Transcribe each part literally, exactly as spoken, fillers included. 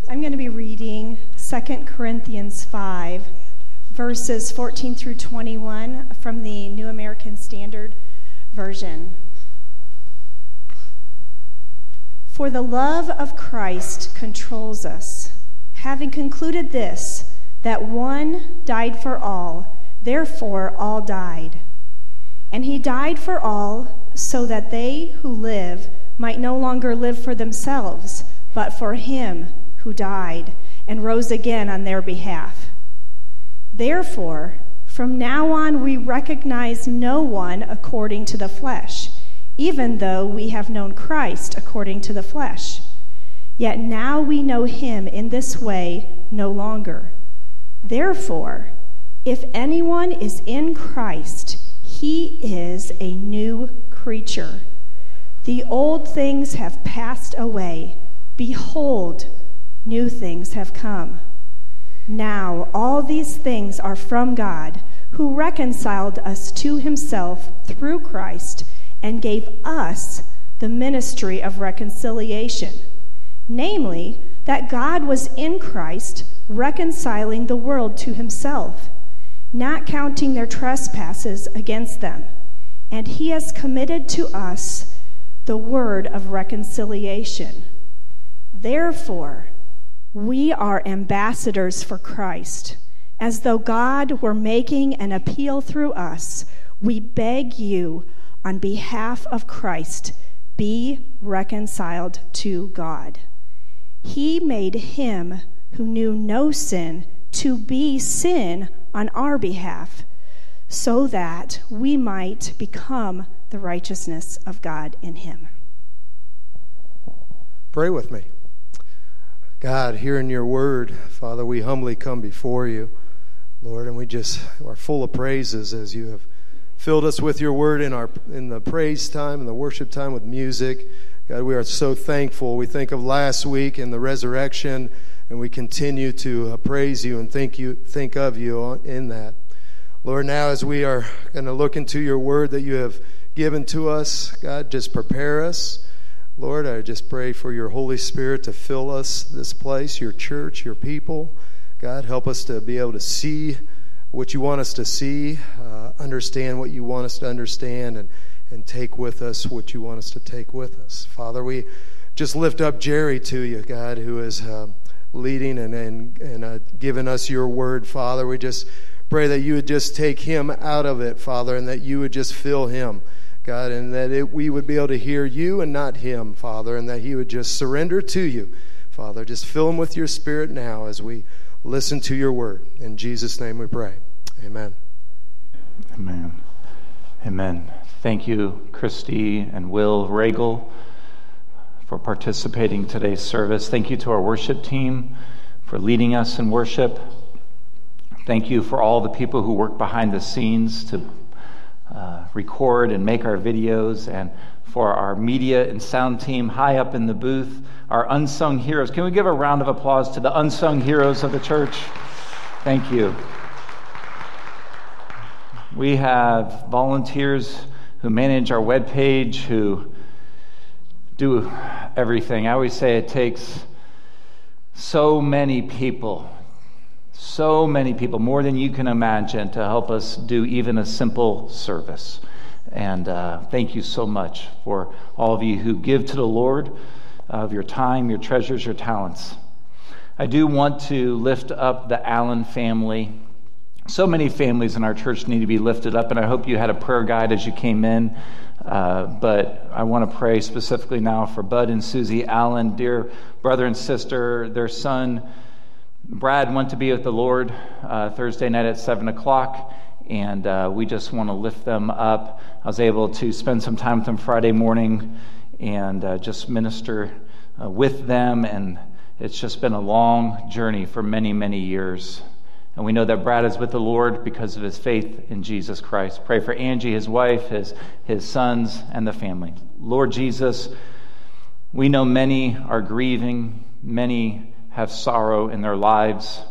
I'm going to be reading Second Corinthians five, verses fourteen through twenty-one from the New American Standard Version. For the love of Christ controls us, having concluded this, that one died for all, therefore all died. And he died for all, so that they who live might no longer live for themselves, but for him who died and rose again on their behalf. Therefore, from now on we recognize no one according to the flesh, even though we have known Christ according to the flesh. Yet now we know him in this way no longer. Therefore, if anyone is in Christ, he is a new creature. The old things have passed away. Behold, new things have come. Now all these things are from God, who reconciled us to himself through Christ and gave us the ministry of reconciliation, namely, that God was in Christ reconciling the world to himself, not counting their trespasses against them. And he has committed to us the word of reconciliation. Therefore, we are ambassadors for Christ. As though God were making an appeal through us, we beg you, on behalf of Christ, be reconciled to God. He made him who knew no sin to be sin on our behalf, so that we might become the righteousness of God in him. Pray with me. God, hearing your word, Father, we humbly come before you, Lord, and we just are full of praises as you have filled us with your word in our in the praise time and the worship time with music. God, we are so thankful. We think of last week and the resurrection, and we continue to uh, praise you and think you think of you in that. Lord, now as we are going to look into your word that you have given to us, God, just prepare us. Lord, I just pray for your Holy Spirit to fill us, this place, your church, your people. God, help us to be able to see what you want us to see, uh, understand what you want us to understand, and, and take with us what you want us to take with us. Father, we just lift up Jerry to you, God, who is uh, leading and, and, and uh, giving us your word, Father. We just pray that you would just take him out of it, Father, and that you would just fill him, God, and that it, we would be able to hear you and not him, Father, and that he would just surrender to you, Father. Just fill him with your Spirit now as we listen to your word. In Jesus' name we pray. Amen. Amen. Amen. Thank you, Christy and Will Regal, for participating in today's service. Thank you to our worship team for leading us in worship. Thank you for all the people who work behind the scenes to uh, record and make our videos, and for our media and sound team high up in the booth, our unsung heroes. Can we give a round of applause to the unsung heroes of the church? Thank you. We have volunteers who manage our webpage, who do everything. I always say it takes so many people, so many people, more than you can imagine, to help us do even a simple service. And uh, thank you so much for all of you who give to the Lord of your time, your treasures, your talents. I do want to lift up the Allen family. So many families in our church need to be lifted up, and I hope you had a prayer guide as you came in. Uh, but I want to pray specifically now for Bud and Susie Allen, dear brother and sister. Their son, Brad, went to be with the Lord uh, Thursday night at seven o'clock, and uh, we just want to lift them up. I was able to spend some time with them Friday morning and uh, just minister uh, with them, and it's just been a long journey for many, many years. And we know that Brad is with the Lord because of his faith in Jesus Christ. Pray for Angie, his wife, his, his sons, and the family. Lord Jesus, we know many are grieving, many have sorrow in their lives.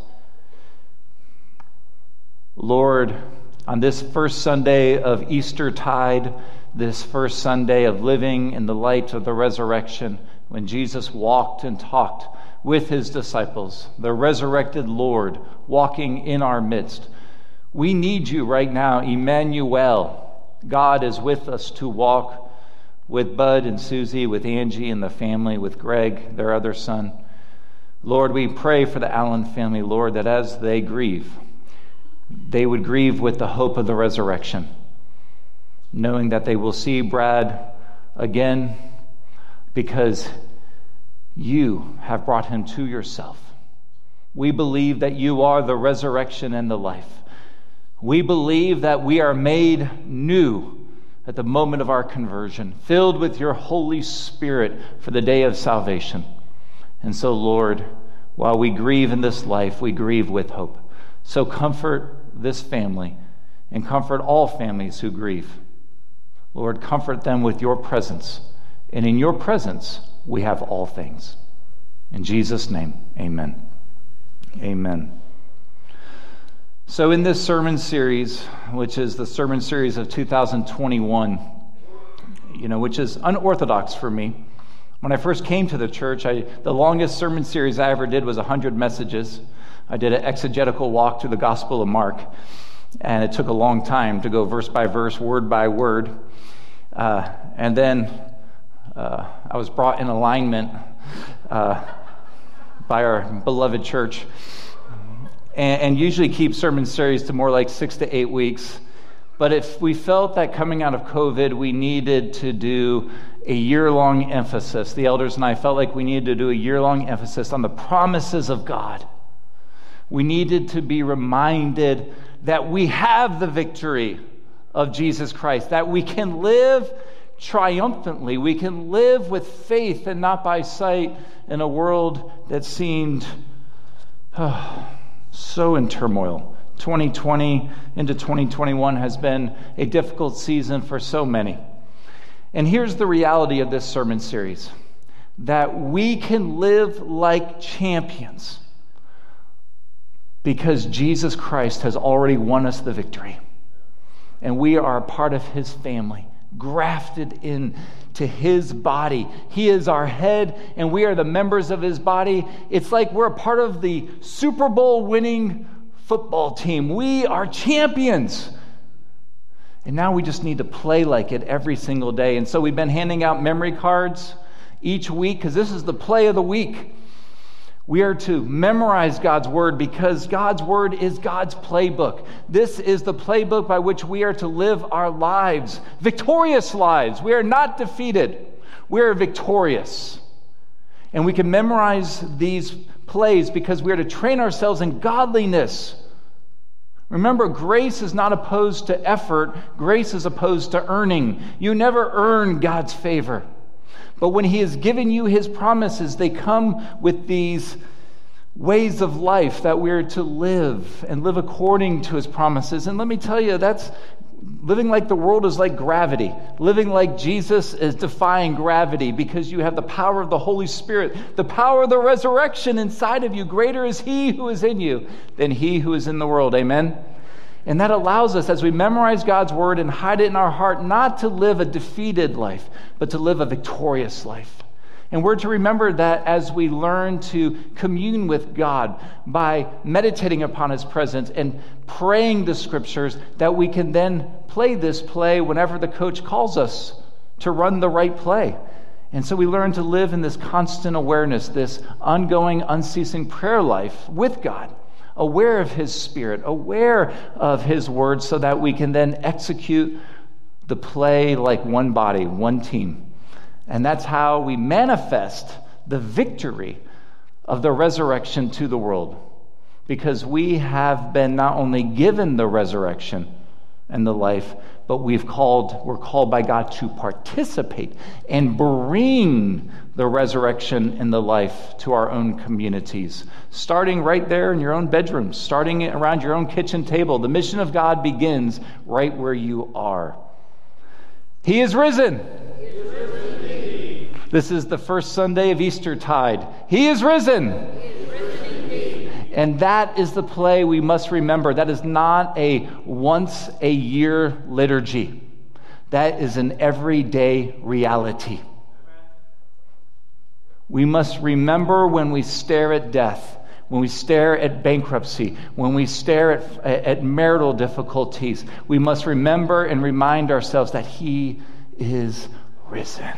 Lord, on this first Sunday of Eastertide, this first Sunday of living in the light of the resurrection, when Jesus walked and talked with his disciples, the resurrected Lord walking in our midst. We need you right now, Emmanuel. God is with us to walk with Bud and Susie, with Angie and the family, with Greg, their other son. Lord, we pray for the Allen family, Lord, that as they grieve, they would grieve with the hope of the resurrection, knowing that they will see Brad again because you have brought him to yourself. We believe that you are the resurrection and the life. We believe that we are made new at the moment of our conversion, filled with your Holy Spirit for the day of salvation. And so, Lord, while we grieve in this life, we grieve with hope. So comfort this family and comfort all families who grieve. Lord, comfort them with your presence. And in your presence, we have all things. In Jesus' name, amen. Amen. So in this sermon series, which is the sermon series of two thousand twenty-one, you know, which is unorthodox for me. When I first came to the church, I, the longest sermon series I ever did was one hundred messages. I did an exegetical walk through the Gospel of Mark, and it took a long time to go verse by verse, word by word. Uh, and then uh, I was brought in alignment uh, by our beloved church, and, and usually keep sermon series to more like six to eight weeks. But if we felt that coming out of COVID, we needed to do a year-long emphasis. The elders and I felt like we needed to do a year-long emphasis on the promises of God. We needed to be reminded that we have the victory of Jesus Christ, that we can live triumphantly, we can live with faith and not by sight in a world that seemed oh, so in turmoil. twenty twenty into twenty twenty-one has been a difficult season for so many. And here's the reality of this sermon series, that we can live like champions because Jesus Christ has already won us the victory. And we are a part of his family, grafted into his body. He is our head, and we are the members of his body. It's like we're a part of the Super Bowl winning football team. We are champions. And now we just need to play like it every single day. And so we've been handing out memory cards each week because this is the play of the week. We are to memorize God's word because God's word is God's playbook. This is the playbook by which we are to live our lives, victorious lives. We are not defeated. We are victorious. And we can memorize these plays because we are to train ourselves in godliness. Remember, grace is not opposed to effort. Grace is opposed to earning. You never earn God's favor. But when he has given you his promises, they come with these ways of life that we're to live and live according to his promises. And let me tell you, that's living like the world is like gravity. Living like Jesus is defying gravity because you have the power of the Holy Spirit, the power of the resurrection inside of you. Greater is he who is in you than he who is in the world. Amen? And that allows us, as we memorize God's word and hide it in our heart, not to live a defeated life, but to live a victorious life. And we're to remember that as we learn to commune with God by meditating upon his presence and praying the scriptures, that we can then play this play whenever the coach calls us to run the right play. And so we learn to live in this constant awareness, this ongoing, unceasing prayer life with God, aware of his Spirit, aware of his word, so that we can then execute the play like one body, one team. And that's how we manifest the victory of the resurrection to the world. Because we have been not only given the resurrection and the life, but we've called, we're called by God to participate and bring the resurrection and the life to our own communities. Starting right there in your own bedroom, starting around your own kitchen table. The mission of God begins right where you are. He is risen. He is risen indeed. This is the first Sunday of Eastertide. He is risen. He is risen indeed. And that is the play we must remember. That is not a once-a-year liturgy. That is an everyday reality. We must remember when we stare at death, when we stare at bankruptcy, when we stare at, at marital difficulties, we must remember and remind ourselves that He is risen.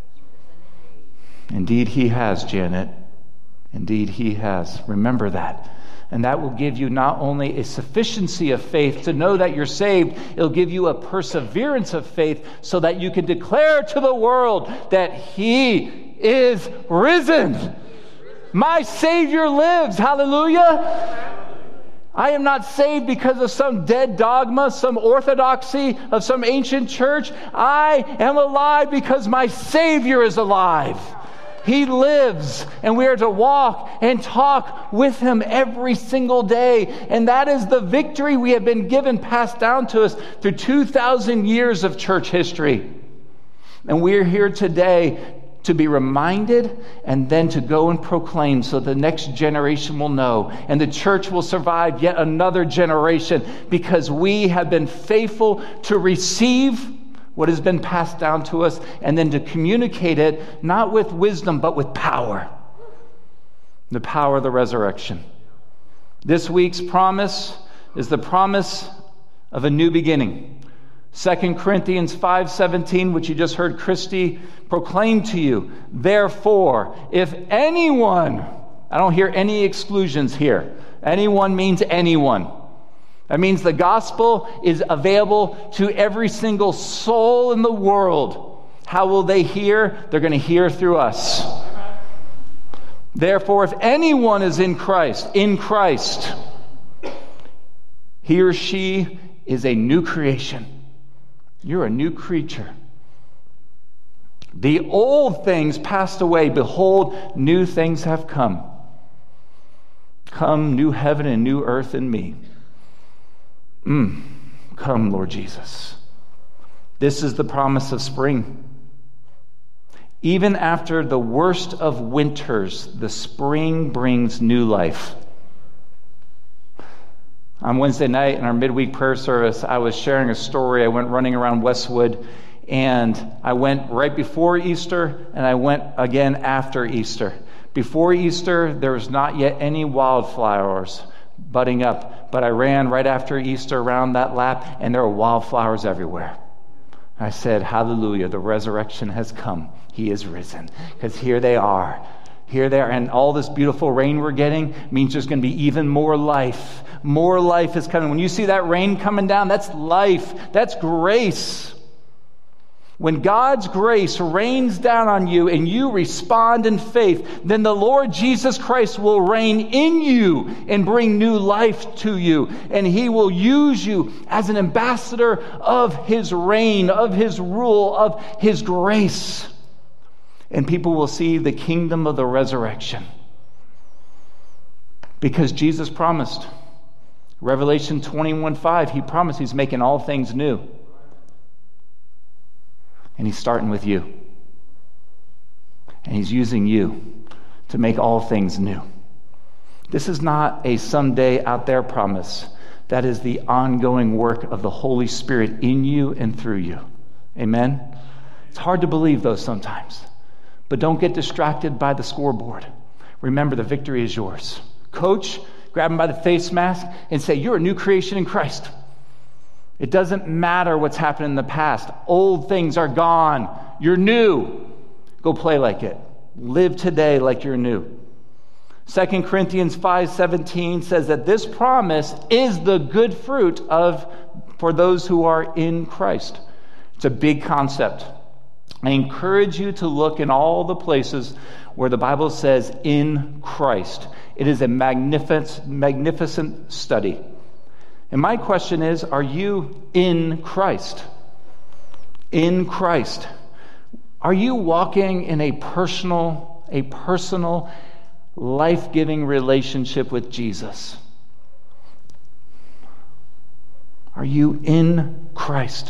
Indeed, He has, Janet. Indeed, He has. Remember that. And that will give you not only a sufficiency of faith to know that you're saved, it'll give you a perseverance of faith so that you can declare to the world that He is risen. My Savior lives. Hallelujah. I am not saved because of some dead dogma, some orthodoxy of some ancient church. I am alive because my Savior is alive. He lives, and we are to walk and talk with Him every single day. And that is the victory we have been given, passed down to us through two thousand years of church history. And we are here today to be reminded and then to go and proclaim so the next generation will know. And the church will survive yet another generation because we have been faithful to receive what has been passed down to us, and then to communicate it, not with wisdom, but with power. The power of the resurrection. This week's promise is the promise of a new beginning. Second Corinthians five seventeen, which you just heard Christy proclaim to you. Therefore, if anyone, I don't hear any exclusions here. Anyone means anyone. That means the gospel is available to every single soul in the world. How will they hear? They're going to hear through us. Therefore, if anyone is in Christ, in Christ, he or she is a new creation. You're a new creature. The old things passed away. Behold, new things have come. Come, new heaven and new earth in me. Mm, come, Lord Jesus. This is the promise of spring. Even after the worst of winters, the spring brings new life. On Wednesday night in our midweek prayer service, I was sharing a story. I went running around Westwood, and I went right before Easter, and I went again after Easter. Before Easter, there was not yet any wildflowers budding up, but I ran right after Easter around that lap, and there were wildflowers everywhere. I said, hallelujah, the resurrection has come. He is risen. Because here they are. Here they are. And all this beautiful rain we're getting means there's going to be even more life. More life is coming. When you see that rain coming down, that's life. That's grace. When God's grace rains down on you and you respond in faith, then the Lord Jesus Christ will reign in you and bring new life to you. And He will use you as an ambassador of His reign, of His rule, of His grace. And people will see the kingdom of the resurrection. Because Jesus promised. Revelation twenty-one five, He promised He's making all things new. And He's starting with you. And He's using you to make all things new. This is not a someday out there promise. That is the ongoing work of the Holy Spirit in you and through you. Amen? It's hard to believe those sometimes. But don't get distracted by the scoreboard. Remember, the victory is yours. Coach, grab him by the face mask and say, you're a new creation in Christ. It doesn't matter what's happened in the past. Old things are gone. You're new. Go play like it. Live today like you're new. Second Corinthians five seventeen says that this promise is the good fruit of for those who are in Christ. It's a big concept. I encourage you to look in all the places where the Bible says in Christ. It is a magnificent, magnificent study. And my question is, are you in Christ? In Christ. Are you walking in a personal, a personal, life-giving relationship with Jesus? Are you in Christ?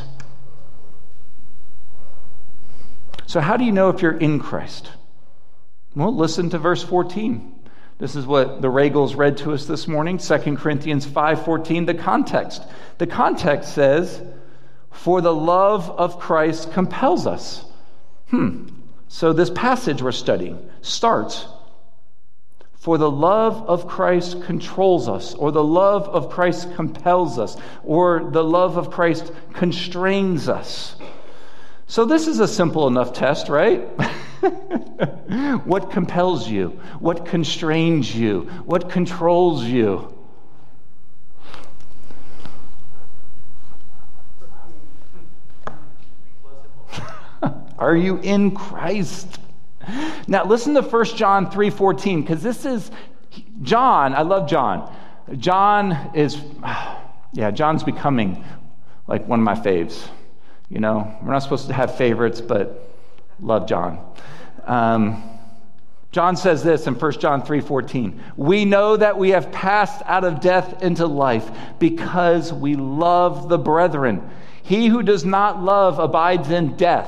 So how do you know if you're in Christ? Well, listen to verse fourteen. This is what the Regals read to us this morning, Second Corinthians five fourteen, the context. The context says, for the love of Christ compels us. Hmm. So this passage we're studying starts, for the love of Christ controls us, or the love of Christ compels us, or the love of Christ constrains us. So this is a simple enough test, right? What compels you? What constrains you? What controls you? Are you in Christ? Now listen to First John three fourteen, because this is John. I love John. John is, yeah, John's becoming like one of my faves. You know, we're not supposed to have favorites, but love John. Um, John says this in First John three fourteen. We know that we have passed out of death into life because we love the brethren. He who does not love abides in death.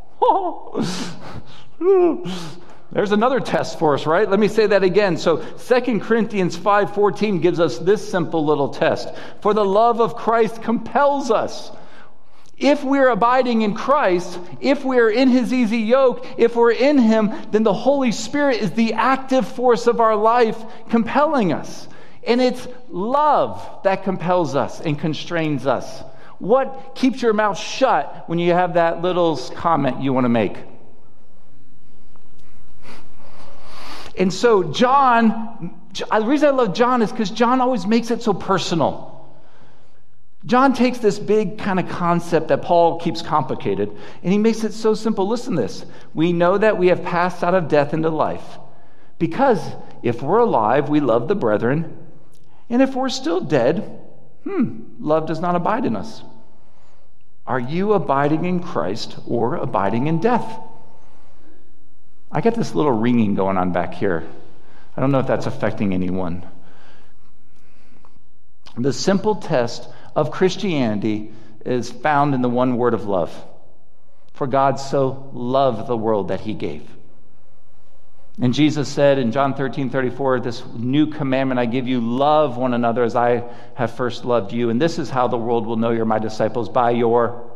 There's another test for us, right? Let me say that again. So Second Corinthians five fourteen gives us this simple little test. For the love of Christ compels us. If we're abiding in Christ, if we're in his easy yoke, if we're in him, then the Holy Spirit is the active force of our life compelling us. And it's love that compels us and constrains us. What keeps your mouth shut when you have that little comment you want to make? And so John, the reason I love John is because John always makes it so personal. John takes this big kind of concept that Paul keeps complicated, and he makes it so simple. Listen to this. We know that we have passed out of death into life, because if we're alive, we love the brethren, and if we're still dead, hmm, love does not abide in us. Are you abiding in Christ or abiding in death? I got this little ringing going on back here. I don't know if that's affecting anyone. The simple test of Christianity is found in the one word of love. For God so loved the world that he gave. And Jesus said in John thirteen thirty-four, this new commandment I give you, love one another as I have first loved you. And this is how the world will know you're my disciples, by your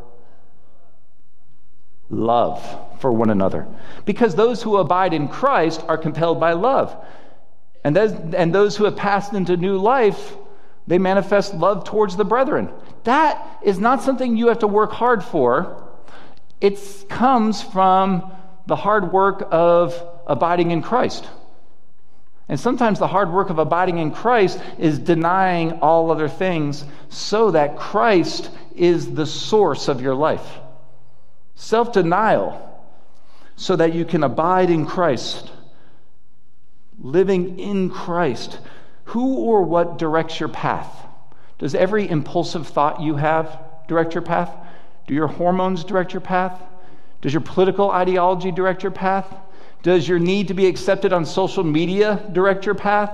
love for one another. Because those who abide in Christ are compelled by love. And those, and those who have passed into new life, they manifest love towards the brethren. That is not something you have to work hard for. It comes from the hard work of abiding in Christ. And sometimes the hard work of abiding in Christ is denying all other things so that Christ is the source of your life. Self-denial so that you can abide in Christ. Living in Christ. Who or what directs your path? Does every impulsive thought you have direct your path? Do your hormones direct your path? Does your political ideology direct your path? Does your need to be accepted on social media direct your path?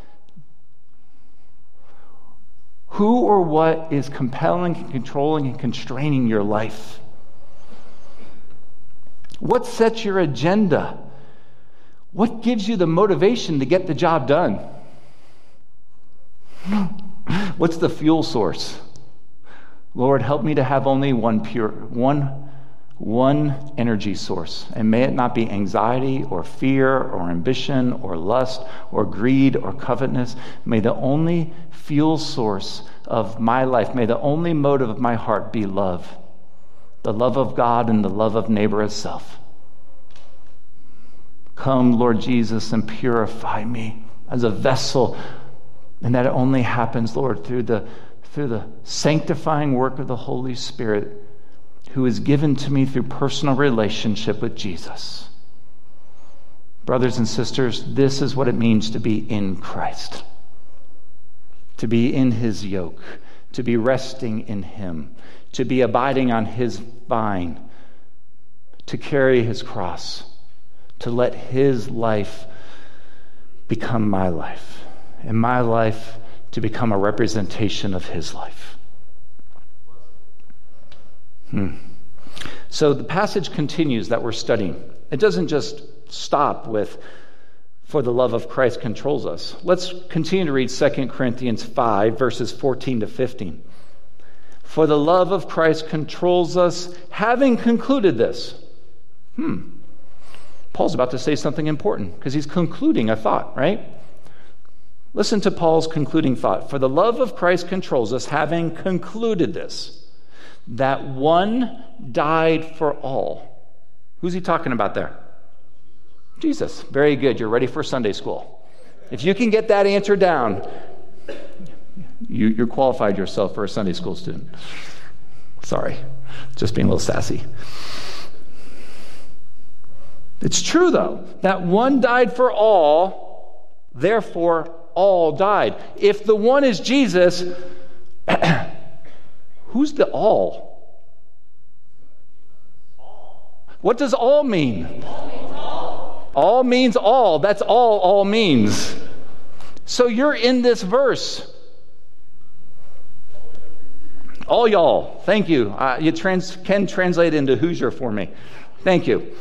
Who or what is compelling and controlling and constraining your life? What sets your agenda? What gives you the motivation to get the job done? What's the fuel source? Lord, help me to have only one pure, one, one energy source. And may it not be anxiety or fear or ambition or lust or greed or covetousness. May the only fuel source of my life, may the only motive of my heart be love. The love of God and the love of neighbor as self. Come, Lord Jesus, and purify me as a vessel. And that it only happens, Lord, through the, through the sanctifying work of the Holy Spirit, who is given to me through personal relationship with Jesus. Brothers and sisters, this is what it means to be in Christ. To be in his yoke. To be resting in him. To be abiding on his vine. To carry his cross. To let his life become my life. And my life to become a representation of his life. Hmm. So the passage continues that we're studying. It doesn't just stop with, for the love of Christ controls us. Let's continue to read Second Corinthians five, verses fourteen to fifteen. For the love of Christ controls us, having concluded this. Hmm. Paul's about to say something important because he's concluding a thought, right? Listen to Paul's concluding thought. For the love of Christ controls us, having concluded this, that one died for all. Who's he talking about there? Jesus. Very good. You're ready for Sunday school. If you can get that answer down, you, you're qualified yourself for a Sunday school student. Sorry. Just being a little sassy. It's true, though, that one died for all, therefore all died. If the one is Jesus, who's the all? What does all mean? All means all. All means all. That's all all means. So you're in this verse. All y'all. Thank you. Uh, you trans- can translate into Hoosier for me. Thank you.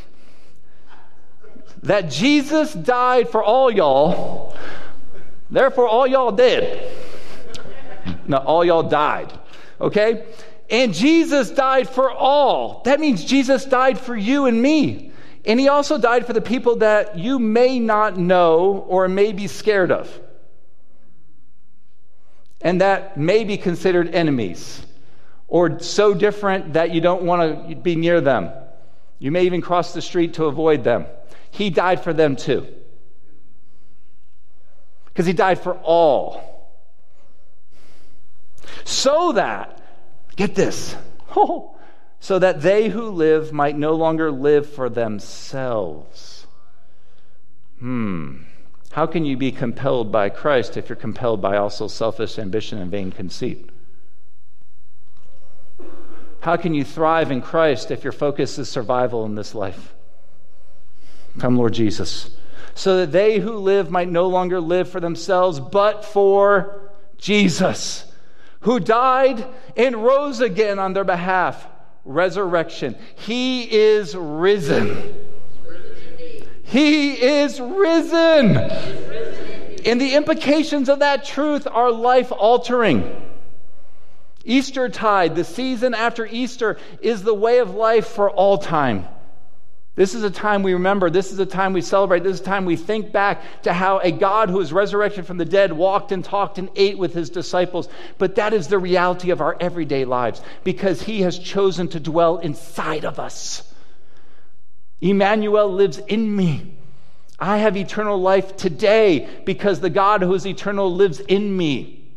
That Jesus died for all y'all, therefore all y'all dead. No, all y'all died. Okay? And Jesus died for all. That means Jesus died for you and me. And he also died for the people that you may not know or may be scared of. And that may be considered enemies, or so different that you don't want to be near them. You may even cross the street to avoid them. He died for them too. Because he died for all. So that, get this, oh, so that they who live might no longer live for themselves. Hmm. How can you be compelled by Christ if you're compelled by also selfish ambition and vain conceit? How can you thrive in Christ if your focus is survival in this life? Come, Lord Jesus. So that they who live might no longer live for themselves, but for Jesus, who died and rose again on their behalf. Resurrection. He is risen. He is risen. And the implications of that truth are life-altering. Eastertide, the season after Easter, is the way of life for all time. This is a time we remember. This is a time we celebrate. This is a time we think back to how a God who is resurrected from the dead walked and talked and ate with his disciples. But that is the reality of our everyday lives because he has chosen to dwell inside of us. Emmanuel lives in me. I have eternal life today because the God who is eternal lives in me.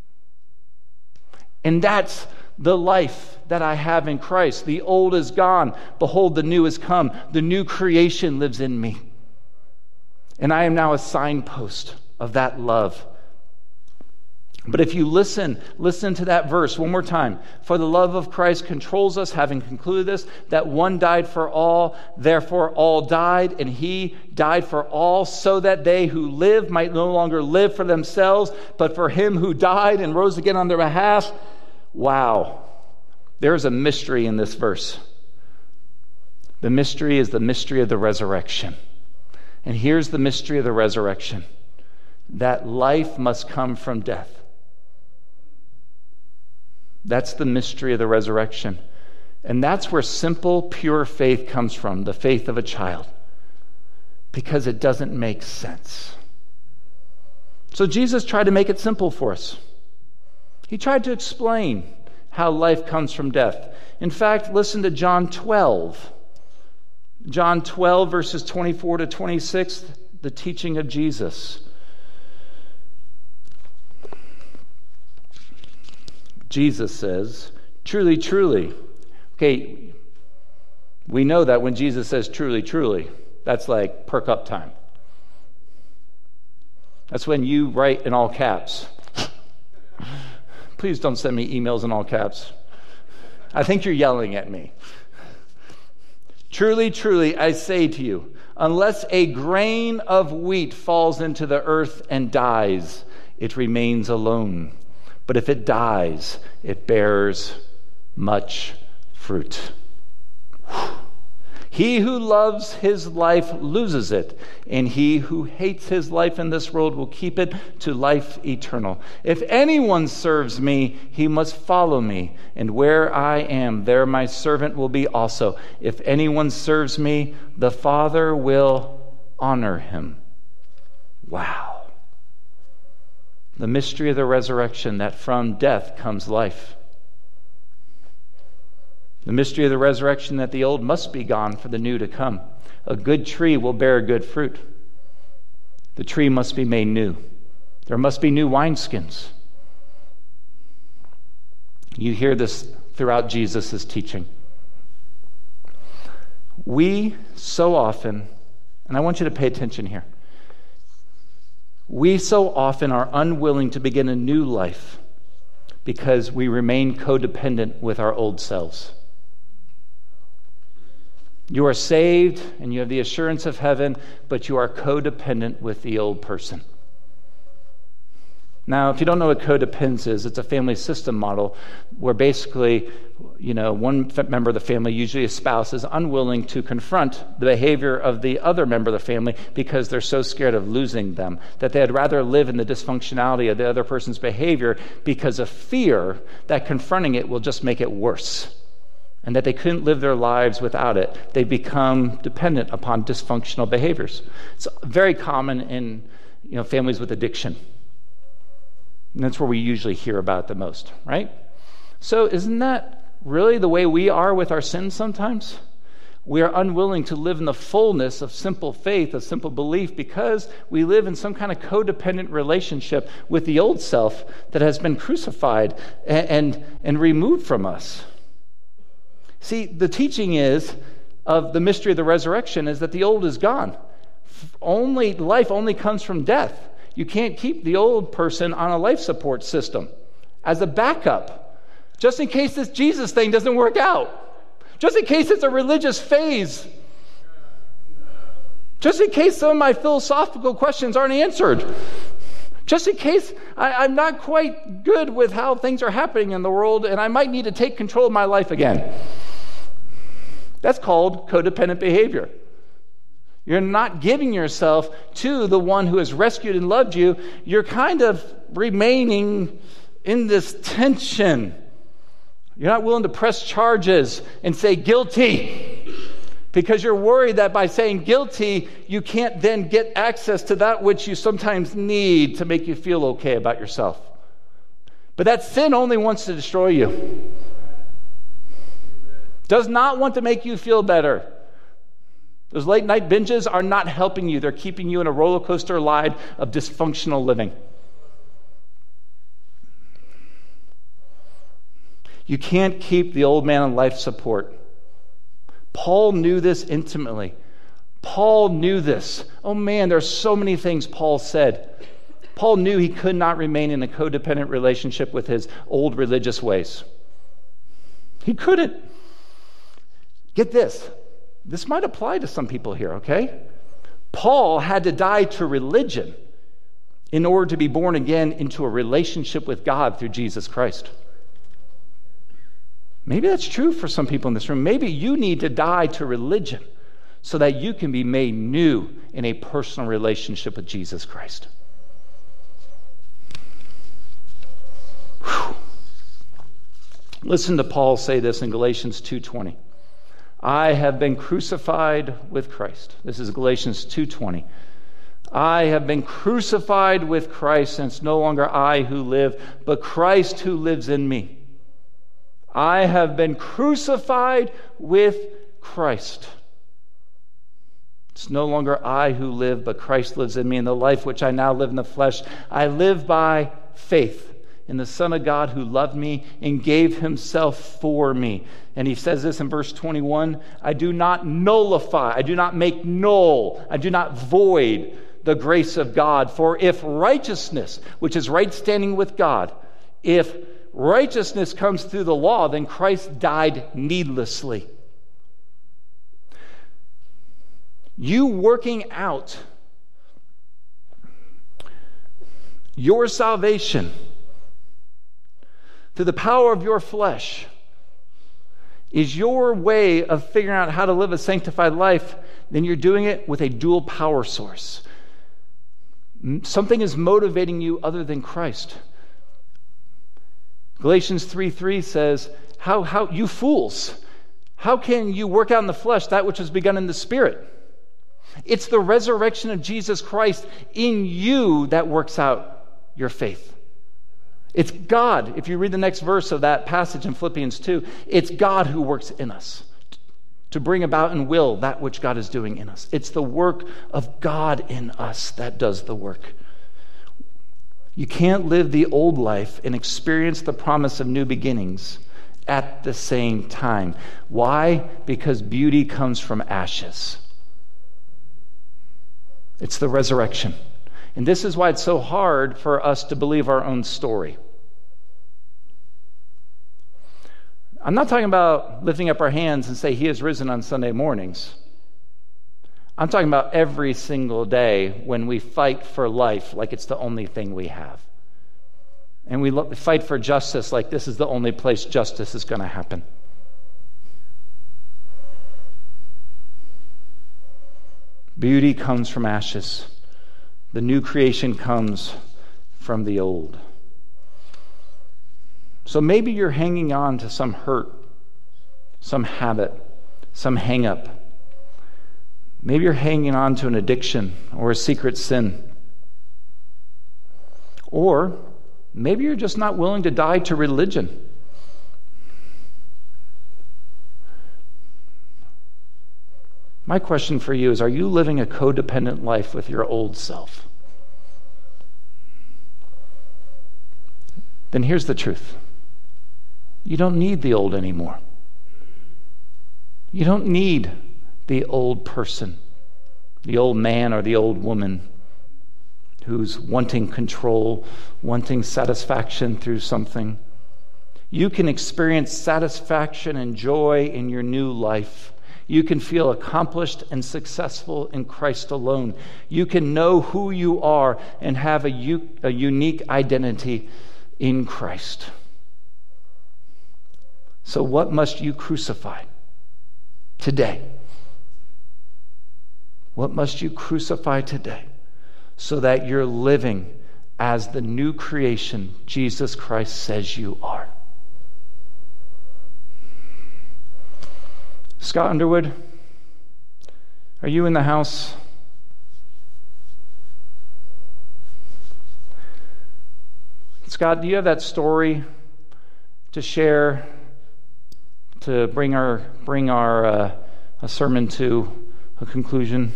And that's the life that I have in Christ. The old is gone. Behold, the new has come. The new creation lives in me. And I am now a signpost of that love. But if you listen, listen to that verse one more time. For the love of Christ controls us, having concluded this, that one died for all, therefore all died, and he died for all, so that they who live might no longer live for themselves, but for him who died and rose again on their behalf. Wow. There's a mystery in this verse. The mystery is the mystery of the resurrection. And here's the mystery of the resurrection. That life must come from death. That's the mystery of the resurrection. And that's where simple, pure faith comes from, the faith of a child. Because it doesn't make sense. So Jesus tried to make it simple for us. He tried to explain how life comes from death. In fact, listen to John twelve. John twelve, verses twenty-four to twenty-six, the teaching of Jesus. Jesus says, truly, truly. Okay, we know that when Jesus says truly, truly, that's like perk up time. That's when you write in all caps. Please don't send me emails in all caps. I think you're yelling at me. Truly, truly, I say to you, unless a grain of wheat falls into the earth and dies, it remains alone. But if it dies, it bears much fruit. He who loves his life loses it, and he who hates his life in this world will keep it to life eternal. If anyone serves me, he must follow me, and where I am, there my servant will be also. If anyone serves me, the Father will honor him. Wow. The mystery of the resurrection, that from death comes life. The mystery of the resurrection, that the old must be gone for the new to come. A good tree will bear good fruit. The tree must be made new. There must be new wineskins. You hear this throughout Jesus' teaching. We so often, and I want you to pay attention here, we so often are unwilling to begin a new life because we remain codependent with our old selves. You are saved and you have the assurance of heaven, but you are codependent with the old person. Now, if you don't know what codependence is, it's a family system model where basically, you know, one member of the family, usually a spouse, is unwilling to confront the behavior of the other member of the family because they're so scared of losing them that they'd rather live in the dysfunctionality of the other person's behavior because of fear that confronting it will just make it worse, and that they couldn't live their lives without it. They become dependent upon dysfunctional behaviors. It's very common in, you know, families with addiction. And that's where we usually hear about it the most, right? So isn't that really the way we are with our sins sometimes? We are unwilling to live in the fullness of simple faith, of simple belief, because we live in some kind of codependent relationship with the old self that has been crucified and, and, and removed from us. See, the teaching is of the mystery of the resurrection is that the old is gone. Only life only comes from death. You can't keep the old person on a life support system as a backup, just in case this Jesus thing doesn't work out, just in case it's a religious phase, just in case some of my philosophical questions aren't answered, just in case I, I'm not quite good with how things are happening in the world and I might need to take control of my life again. That's called codependent behavior. You're not giving yourself to the one who has rescued and loved you. You're kind of remaining in this tension. You're not willing to press charges and say guilty because you're worried that by saying guilty, you can't then get access to that which you sometimes need to make you feel okay about yourself. But that sin only wants to destroy you. Does not want to make you feel better. Those late night binges are not helping you. They're keeping you in a roller coaster ride of dysfunctional living. You can't keep the old man on life support. Paul knew this intimately. Paul knew this. Oh man, there's so many things Paul said. Paul knew he could not remain in a codependent relationship with his old religious ways. He couldn't. Get this. This might apply to some people here, okay? Paul had to die to religion in order to be born again into a relationship with God through Jesus Christ. Maybe that's true for some people in this room. Maybe you need to die to religion so that you can be made new in a personal relationship with Jesus Christ. Whew. Listen to Paul say this in Galatians two twenty. I have been crucified with Christ. This is Galatians two twenty. I have been crucified with Christ, and it's no longer I who live, but Christ who lives in me. I have been crucified with Christ. It's no longer I who live, but Christ lives in me. In the life which I now live in the flesh, I live by faith in the Son of God who loved me and gave himself for me. And he says this in verse twenty-one, I do not nullify, I do not make null, I do not void the grace of God. For if righteousness, which is right standing with God, if righteousness comes through the law, then Christ died needlessly. You working out your salvation through the power of your flesh is your way of figuring out how to live a sanctified life, then you're doing it with a dual power source. Something is motivating you other than Christ. Galatians three three says, how, how, you fools, how can you work out in the flesh that which has begun in the Spirit? It's the resurrection of Jesus Christ in you that works out your faith. It's God. If you read the next verse of that passage in Philippians two, it's God who works in us to bring about and will that which God is doing in us. It's the work of God in us that does the work. You can't live the old life and experience the promise of new beginnings at the same time. Why? Because beauty comes from ashes. It's the resurrection. And this is why it's so hard for us to believe our own story. I'm not talking about lifting up our hands and say, He is risen on Sunday mornings. I'm talking about every single day when we fight for life like it's the only thing we have. And we lo- fight for justice like this is the only place justice is going to happen. Beauty comes from ashes. The new creation comes from the old. So maybe you're hanging on to some hurt, some habit, some hang-up. Maybe you're hanging on to an addiction or a secret sin. Or maybe you're just not willing to die to religion. My question for you is, are you living a codependent life with your old self? Then here's the truth. You don't need the old anymore. You don't need the old person, the old man or the old woman who's wanting control, wanting satisfaction through something. You can experience satisfaction and joy in your new life. You can feel accomplished and successful in Christ alone. You can know who you are and have a, u- a unique identity in Christ. So what must you crucify today? What must you crucify today so that you're living as the new creation Jesus Christ says you are? Scott Underwood, are you in the house? Scott, do you have that story to share to bring our bring our uh, a sermon to a conclusion?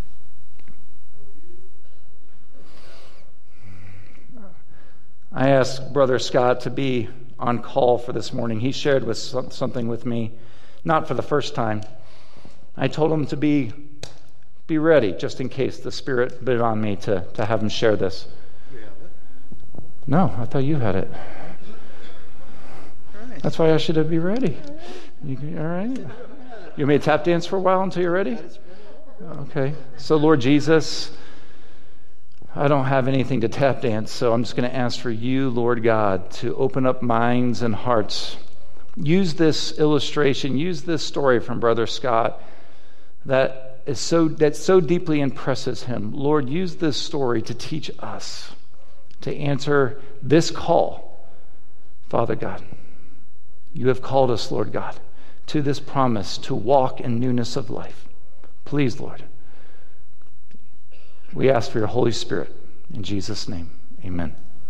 I asked Brother Scott to be on call for this morning. He shared with some, something with me. Not for the first time. I told him to be be ready, just in case the Spirit put it on me to, to have him share this. You have it? No, I thought you had it. All right. That's why I should be ready. You, all right? You may tap dance for a while until you're ready? Okay. So, Lord Jesus, I don't have anything to tap dance, so I'm just going to ask for you, Lord God, to open up minds and hearts. Use this illustration, use this story from Brother Scott that is so that so deeply impresses him. Lord, use this story to teach us, to answer this call. Father God, you have called us, Lord God, to this promise to walk in newness of life. Please, Lord, we ask for your Holy Spirit. In Jesus' name, amen.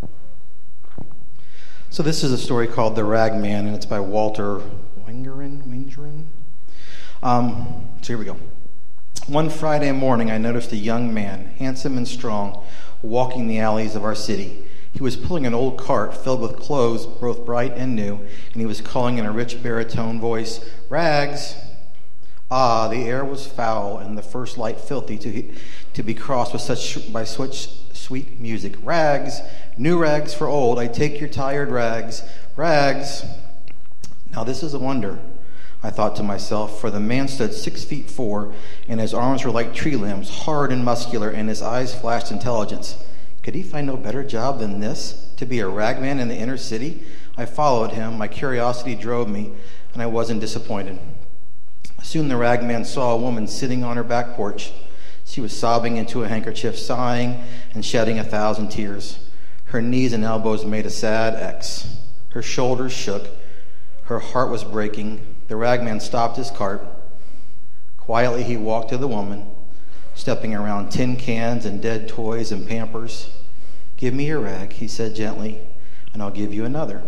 So this is a story called The Rag Man, and it's by Walter Wangerin. Wangerin? Um, so here we go. One Friday morning, I noticed a young man, handsome and strong, walking the alleys of our city. He was pulling an old cart filled with clothes, both bright and new, and he was calling in a rich baritone voice, "Rags!" Ah, the air was foul, and the first light filthy to to be crossed with such by such sweet music. Rags! New rags for old, I take your tired rags, rags. Now this is a wonder, I thought to myself, for the man stood six feet four, and his arms were like tree limbs, hard and muscular, and his eyes flashed intelligence. Could he find no better job than this, to be a ragman in the inner city? I followed him, my curiosity drove me, and I wasn't disappointed. Soon the ragman saw a woman sitting on her back porch. She was sobbing into a handkerchief, sighing and shedding a thousand tears. Her knees and elbows made a sad X. Her shoulders shook. Her heart was breaking. The ragman stopped his cart. Quietly he walked to the woman, stepping around tin cans and dead toys and Pampers. "Give me your rag," he said gently, "and I'll give you another."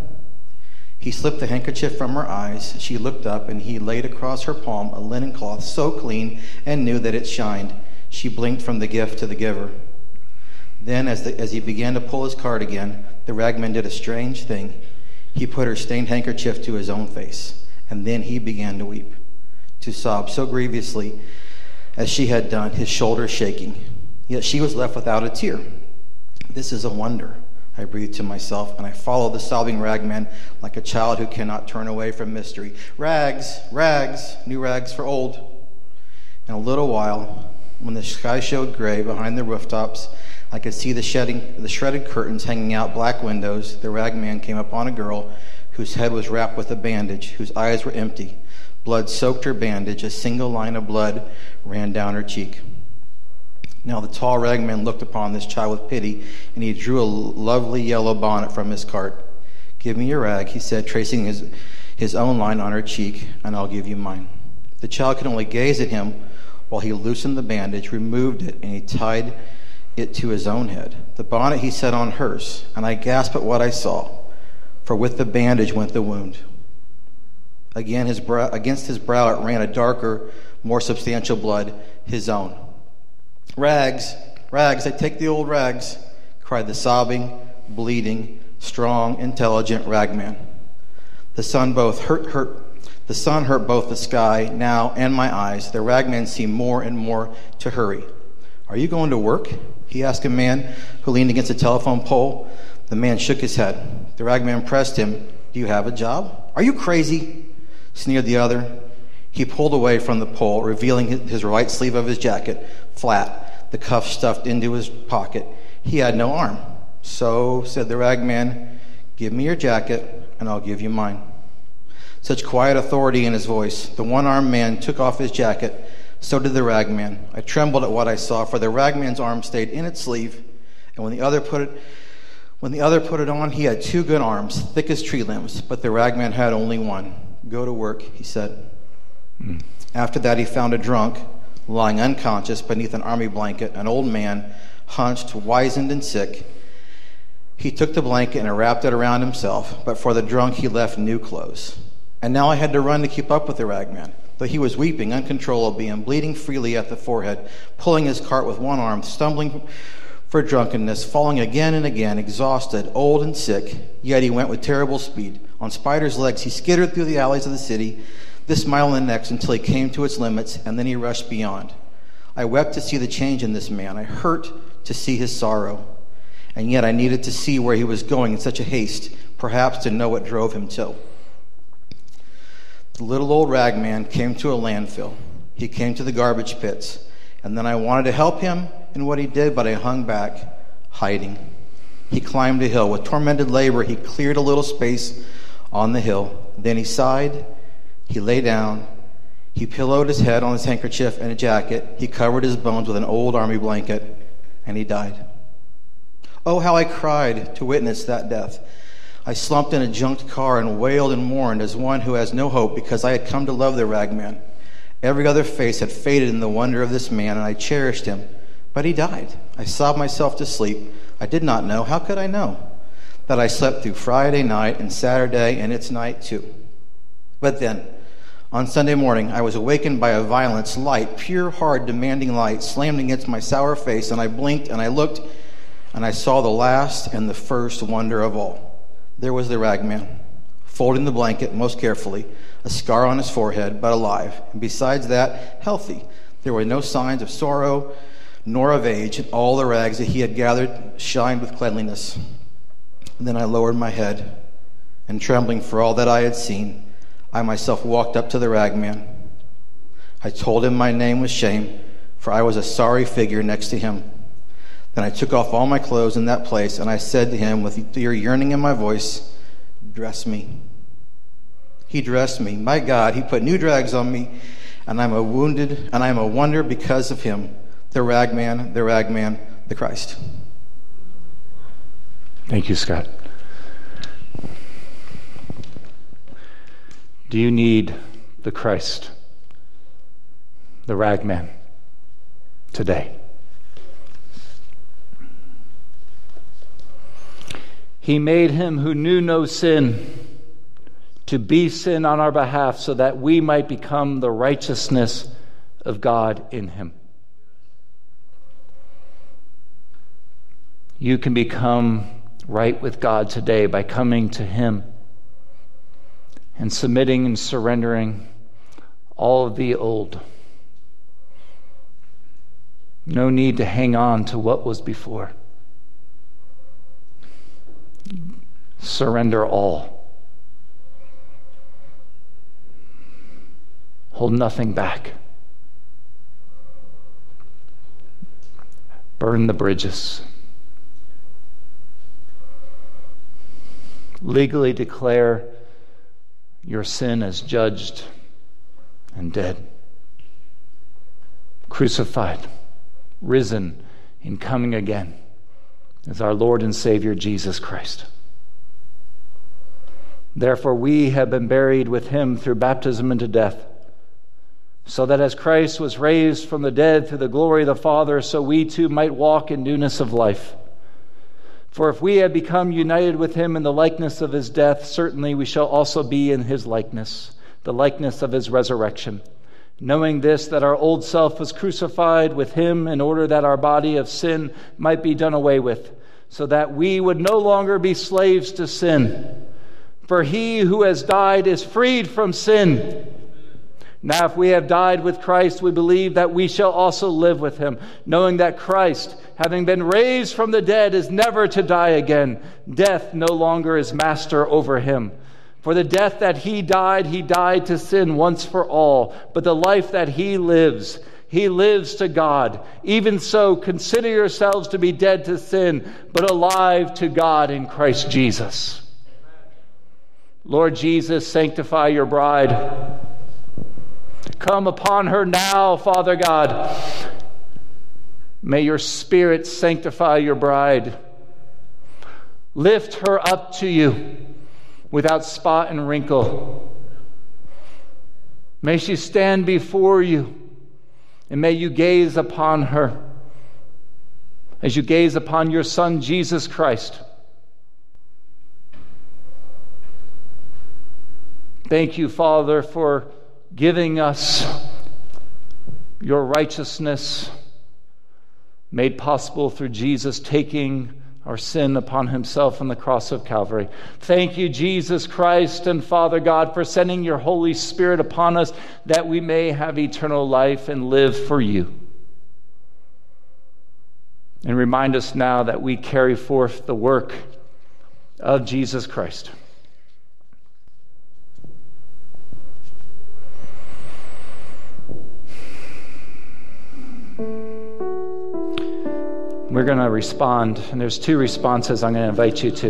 He slipped the handkerchief from her eyes. She looked up, and he laid across her palm a linen cloth so clean and new that it shined. She blinked from the gift to the giver. Then, as, the, as he began to pull his cart again, the ragman did a strange thing. He put her stained handkerchief to his own face, and then he began to weep, to sob so grievously as she had done, his shoulders shaking. Yet she was left without a tear. "This is a wonder," I breathed to myself, and I followed the sobbing ragman like a child who cannot turn away from mystery. Rags, rags, new rags for old. In a little while, when the sky showed gray behind the rooftops, I could see the, shedding, the shredded curtains hanging out black windows. The ragman came upon a girl whose head was wrapped with a bandage, whose eyes were empty. Blood soaked her bandage. A single line of blood ran down her cheek. Now the tall ragman looked upon this child with pity, and he drew a lovely yellow bonnet from his cart. "Give me your rag," he said, tracing his, his own line on her cheek, "and I'll give you mine." The child could only gaze at him while he loosened the bandage, removed it, and he tied it to his own head. The bonnet he set on hers, and I gasped at what I saw, for with the bandage went the wound. Again, his brow, against his brow it ran a darker, more substantial blood, his own. "Rags, rags, I take the old rags," cried the sobbing, bleeding, strong, intelligent ragman. The sun both hurt, hurt, the sun hurt both the sky now and my eyes. The ragman seemed more and more to hurry. "Are you going to work?" he asked a man who leaned against a telephone pole. The man shook his head. The ragman pressed him. "Do you have a job?" "Are you crazy?" sneered the other. He pulled away from the pole, revealing his right sleeve of his jacket, flat, the cuff stuffed into his pocket. He had no arm. "So," said the ragman, "give me your jacket, and I'll give you mine." Such quiet authority in his voice. The one-armed man took off his jacket. So did the ragman. I trembled at what I saw, for the ragman's arm stayed in its sleeve, and when the other put it, when the other put it on, he had two good arms, thick as tree limbs, but the ragman had only one. "Go to work," he said. Mm. After that, he found a drunk, lying unconscious beneath an army blanket, an old man, hunched, wizened, and sick. He took the blanket and wrapped it around himself, but for the drunk, he left new clothes. And now I had to run to keep up with the ragman. Though he was weeping uncontrollably and bleeding freely at the forehead, pulling his cart with one arm, stumbling for drunkenness, falling again and again, exhausted, old and sick, yet he went with terrible speed. On spider's legs, he skittered through the alleys of the city, this mile and the next, until he came to its limits, and then he rushed beyond. I wept to see the change in this man. I hurt to see his sorrow. And yet I needed to see where he was going in such a haste, perhaps to know what drove him to. The little old ragman came to a landfill. He came to the garbage pits. And then I wanted to help him in what he did, but I hung back, hiding. He climbed a hill. With tormented labor, he cleared a little space on the hill. Then he sighed. He lay down. He pillowed his head on his handkerchief and a jacket. He covered his bones with an old army blanket, and he died. Oh, how I cried to witness that death. I slumped in a junked car and wailed and mourned as one who has no hope, because I had come to love the ragman. Every other face had faded in the wonder of this man, and I cherished him. But he died. I sobbed myself to sleep. I did not know. How could I know? That I slept through Friday night and Saturday and its night too. But then, on Sunday morning, I was awakened by a violence, light, pure, hard, demanding light, slammed against my sour face, and I blinked and I looked, and I saw the last and the first wonder of all. There was the ragman, folding the blanket most carefully, a scar on his forehead, but alive, and besides that, healthy. There were no signs of sorrow nor of age, and all the rags that he had gathered shined with cleanliness. And then I lowered my head, and trembling for all that I had seen, I myself walked up to the ragman. I told him my name was shame, for I was a sorry figure next to him. Then I took off all my clothes in that place, and I said to him with dear yearning in my voice, "Dress me." He dressed me. My God, he put new drags on me, and I'm a wounded, and I'm a wonder because of him. The ragman, the ragman, the Christ. Thank you, Scott. Do you need the Christ, the ragman, today? He made him who knew no sin to be sin on our behalf so that we might become the righteousness of God in him. You can become right with God today by coming to him and submitting and surrendering all of the old. No need to hang on to what was before. Surrender all. Hold nothing back. Burn the bridges. Legally declare your sin as judged and dead. Crucified, risen, and coming again as our Lord and Savior Jesus Christ. Therefore, we have been buried with him through baptism into death, so that as Christ was raised from the dead through the glory of the Father, so we too might walk in newness of life. For if we have become united with him in the likeness of his death, certainly we shall also be in his likeness, the likeness of his resurrection. Knowing this, that our old self was crucified with him in order that our body of sin might be done away with, so that we would no longer be slaves to sin. For he who has died is freed from sin. Now, if we have died with Christ, we believe that we shall also live with him, knowing that Christ, having been raised from the dead, is never to die again. Death no longer is master over him. For the death that he died, he died to sin once for all. But the life that he lives, he lives to God. Even so, consider yourselves to be dead to sin, but alive to God in Christ Jesus. Lord Jesus, sanctify your bride. Come upon her now, Father God. May your Spirit sanctify your bride. Lift her up to you without spot and wrinkle. May she stand before you, and may you gaze upon her as you gaze upon your Son, Jesus Christ. Thank you, Father, for giving us your righteousness made possible through Jesus taking our sin upon himself on the cross of Calvary. Thank you, Jesus Christ and Father God, for sending your Holy Spirit upon us that we may have eternal life and live for you. And remind us now that we carry forth the work of Jesus Christ. We're going to respond, and there's two responses I'm going to invite you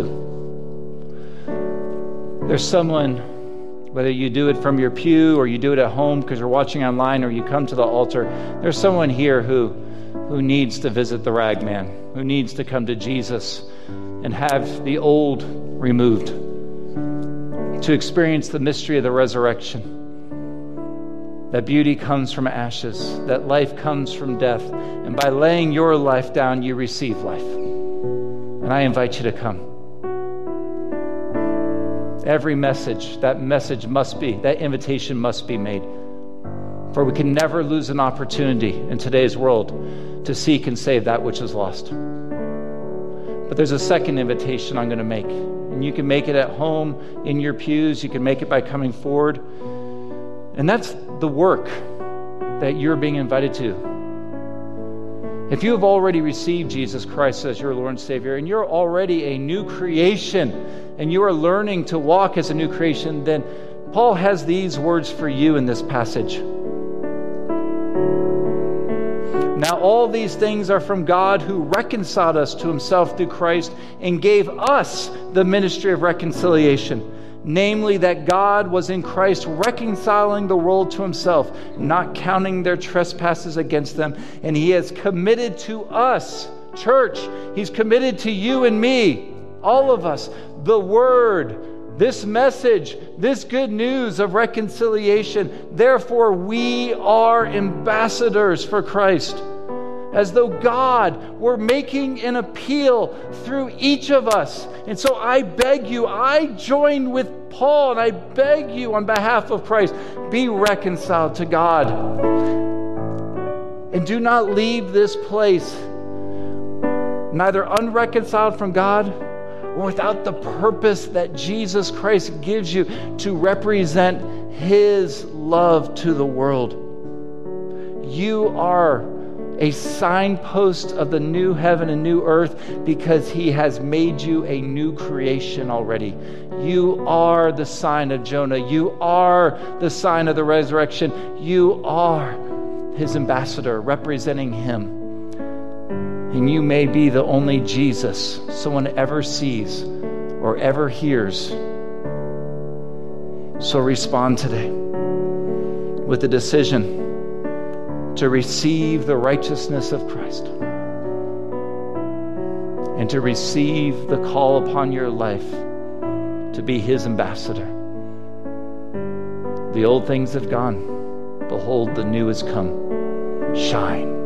to. There's someone, whether you do it from your pew or you do it at home because you're watching online or you come to the altar, there's someone here who, who needs to visit the ragman, who needs to come to Jesus and have the old removed, to experience the mystery of the resurrection. That beauty comes from ashes, that life comes from death, and by laying your life down, you receive life. And I invite you to come. Every message, that message must be, that invitation must be made. For we can never lose an opportunity in today's world to seek and save that which is lost. But there's a second invitation I'm going to make. And you can make it at home, in your pews, you can make it by coming forward. And that's the work that you're being invited to. If you have already received Jesus Christ as your Lord and Savior, and you're already a new creation, and you are learning to walk as a new creation, then Paul has these words for you in this passage. Now Now all these things are from God, who reconciled us to himself through Christ and gave us the ministry of reconciliation. Namely, that God was in Christ reconciling the world to himself, not counting their trespasses against them. And he has committed to us, church, he's committed to you and me, all of us, the word, this message, this good news of reconciliation. Therefore, we are ambassadors for Christ, as though God were making an appeal through each of us. And so I beg you, I join with Paul, and I beg you on behalf of Christ, be reconciled to God. And do not leave this place neither unreconciled from God or without the purpose that Jesus Christ gives you to represent his love to the world. You are a signpost of the new heaven and new earth because he has made you a new creation already. You are the sign of Jonah. You are the sign of the resurrection. You are his ambassador representing him. And you may be the only Jesus someone ever sees or ever hears. So respond today with the decision to receive the righteousness of Christ and to receive the call upon your life to be his ambassador. The old things have gone. Behold, the new has come. Shine.